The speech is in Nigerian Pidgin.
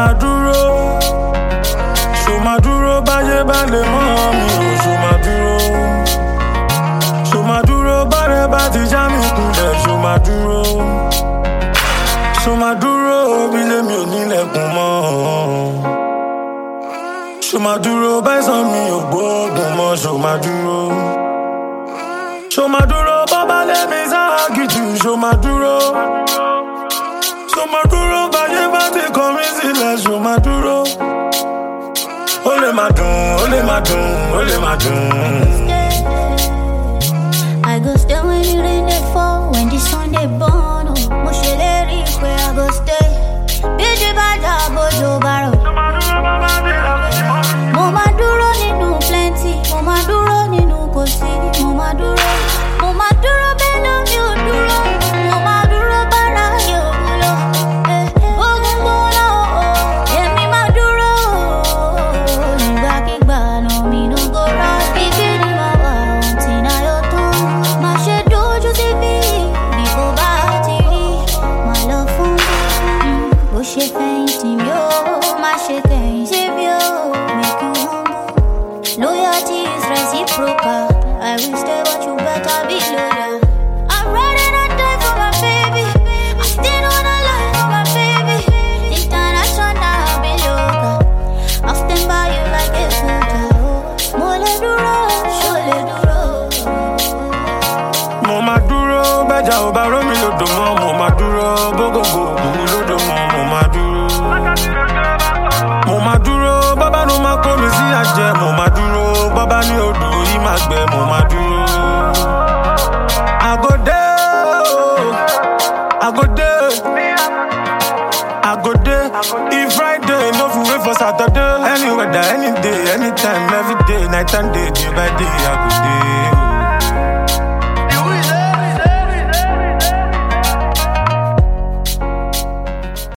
máa dúró. Ṣó máa dúró báyé bá lè mọ́ mi o. Ṣó máa dúró. Ṣó máa dúró bárẹ̀ bá ti já mi kulẹ̀. Ṣó máa dúró. Ṣó máa dúró bí lèmi ò nílẹ̀kùn mọ́. Ṣó máa dúró báyìí mi ò gbóògùn mọ́. Ṣó máa dúró. Ṣó máa dúró bọ́bá lẹ́mi sáàgìjù. Ṣó máa dúró. Ṣó máa dúró báyé bá ti kọ̀ mí sílẹ̀. Ṣó máa dúró. Ó lè máa dùn, ó lè máa dùn, ó lè máa dùn. I go stay when the rain dey fall, when the sun dey burn. Mo ṣèlérí pé I go stay. Bíjì bá jà bójú bá rọ̀. Mo máa dúró nínú plenty, mo máa dúró nínú kò sí. Mo máa dúró bẹ́ẹ̀ lọ mi ò dúró. Mo máa dúró bára yóò wúlò. Ogun gbóná o, èmi máa dúró. Nígbàkigbà náà mi no go rush. Bíbí ni màá wà ọ̀tí náà yóò tán. Má ṣe dojú sí bí kò bá ti rí. Má lọ fún bó ṣe fẹ̀yìntì mi ó. Má ṣe kẹ̀yìn sí mi ó. Make you humble. Loyalty is reciprocal. I will stay, but you better be loyal. I'm ready to die for my baby. I still wanna lie for my baby. International, be local. I'll stand by you like a soldier. Mo lè dúró, ṣó lè dúró. Mo máa dúró bẹ́jà ò bá rómi lódò mọ́. Mo máa dúró bógógó ògùn lódò mọ́. Mo máa dúró. Mo máa dúró bábá ló máa kó mi sí àjẹ. Mo máa dúró bábá ní odò yìí máa gbẹ. Mo máa dúró. I go there, I go there, I go there. If Friday, no fit wait for Saturday. Any weather, any day, anytime, every day, night and day by day, I go there.